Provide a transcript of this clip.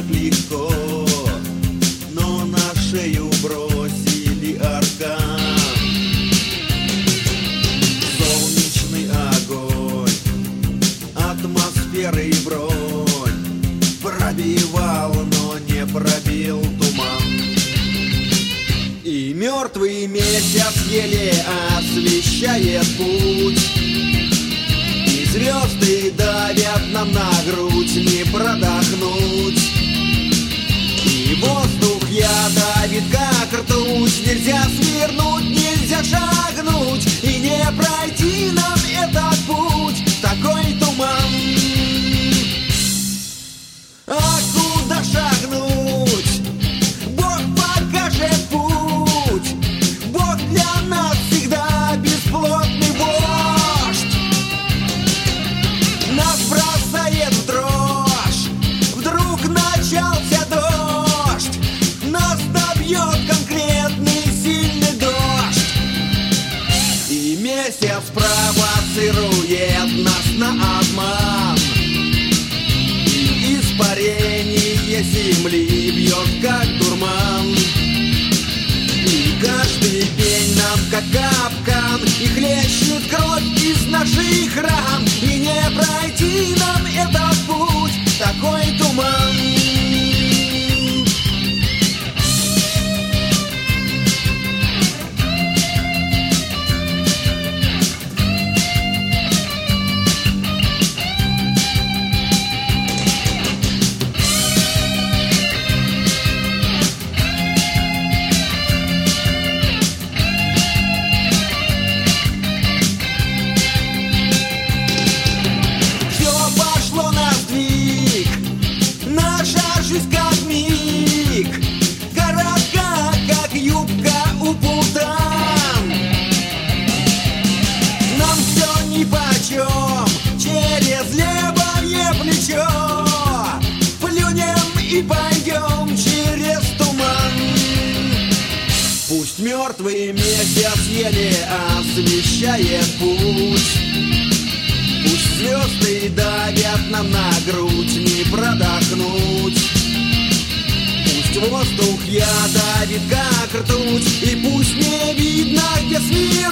так легко, но на шею бросили аркан. Солнечный огонь, атмосферы и бронь пробивал, но не пробил туман. И мертвый месяц еле освещает путь, и звезды давят нам на грудь, не продохнуть. И воздух ядовит, как ртуть, нельзя свернуть, нельзя шагнуть, и не пройти нам этот путь, такой туман. А куда шагнуть? Бог покажет путь, Бог для нас всегда бесплотный вождь. Нас бросает в дрожь, вдруг начался дождь, нас добьет конкретный сильный дождь. И месяц провоцирует нас на обман, и испарение земли бьет как дурман. И каждый день нам как капкан, и хлещет кровь из наших ран, и не пройти нам этот путь, такой туман. Через левое плечо плюнем и пойдем через туман. Пусть мертвый месяц еле освещает путь, пусть звезды давят нам на грудь, не продохнуть. Пусть воздух ядовит, как ртуть, и пусть не видно, где смерть.